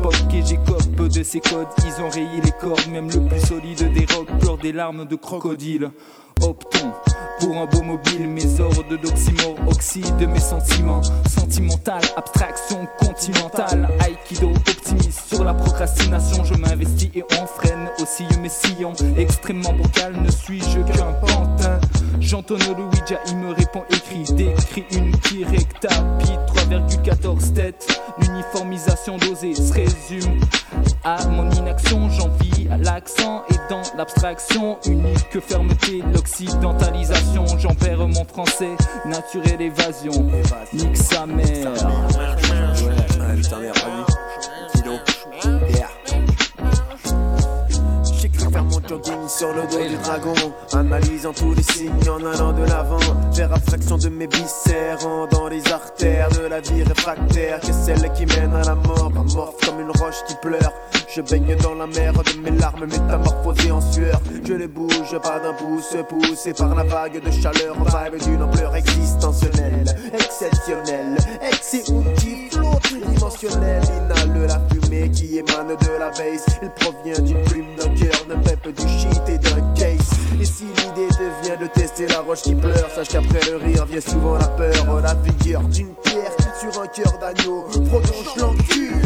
rock et j'écope de ces codes. Ils ont rayé les cordes, même le plus solide des rocs pleure des larmes de crocodile. Optons pour un beau mobile, mes ordres d'oxymore oxyde mes sentiments. Sentimental, abstraction continentale. Aikido, optimiste sur la procrastination. Je m'investis et on freine aussi mes sillons. Extrêmement vocal, ne suis-je qu'un pantin. J'entonne le Ouija, il me répond écrit. Décrit une qui rectapite 3,14 têtes. L'uniformisation dosée se résume à mon inaction. J'envie à l'accent et dans l'abstraction. Unique fermeté, l'occidentalisation. J'en perds mon français, naturel évasion. Nique sa mère. Putain merde, kilo. Yeah. J'écris faire mon jogging sur le dos du dragon, analysant tous les signes en allant de l'avant. Faire abstraction de mes viscères, dans les artères de la vie réfractaire, que celle qui mène à la mort, amorphe comme une roche qui pleure. Je baigne dans la mer de mes larmes métamorphosées en sueur. Je les bouge pas d'un pouce, poussé par la vague de chaleur, vibe d'une ampleur existentielle, exceptionnelle. Ex et outil flotte dimensionnel, inhale la fumée qui émane de la base. Il provient d'une plume, d'un cœur, d'un peuple, du shit et d'un case. Et si l'idée devient de tester la roche qui pleure, sache qu'après le rire vient souvent la peur. La vigueur d'une pierre sur un cœur d'agneau, prolonge l'encul.